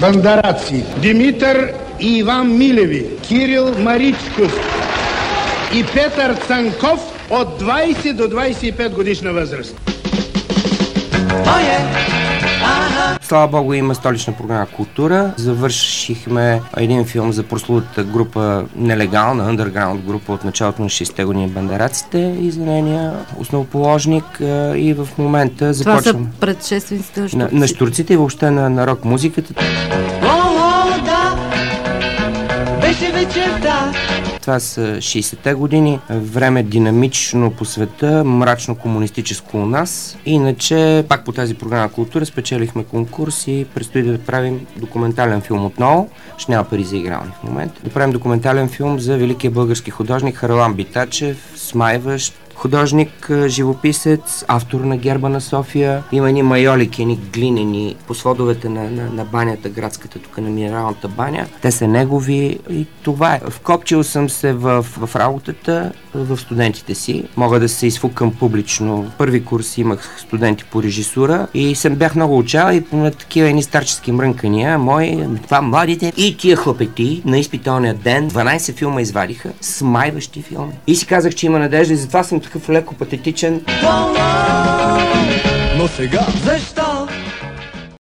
бандараци Димитър и Иван Милеви, Кирил Маричков и Петър Цанков от 20 до 25 годишна възраст. Слава Богу, има столична програма Култура. Завършихме един филм за прословутата група, нелегална, underground група от началото на 60-те години, бандараците, и за нейния основоположник, и в момента започвам... Това са предшествениците на щурците. На щурците и въобще на рок музиката. Да, беше вечерта. Това са 60-те години, време динамично по света, мрачно комунистическо у нас. Иначе, пак по тази програма Култура спечелихме конкурс и предстои да правим документален филм отново. Ще няма пари за игрални в момента. Да правим документален филм за великия български художник Харалан Битачев, смайващ художник, живописец, автор на Герба на София. Има едни майолики, едни глинени по сводовете на банята, градската, тук на минералната баня. Те са негови и това е. Вкопчил съм се в работата, в студентите си. Мога да се изфукам публично. Първи курс имах студенти по режисура и бях много учал и на такива едни старчески мрънкания. Това младите и тия хлапети на изпиталния ден 12 филма извадиха, смайващи филми. И си казах, че има надежда и затова съм такъв леко патетичен. Но сега защо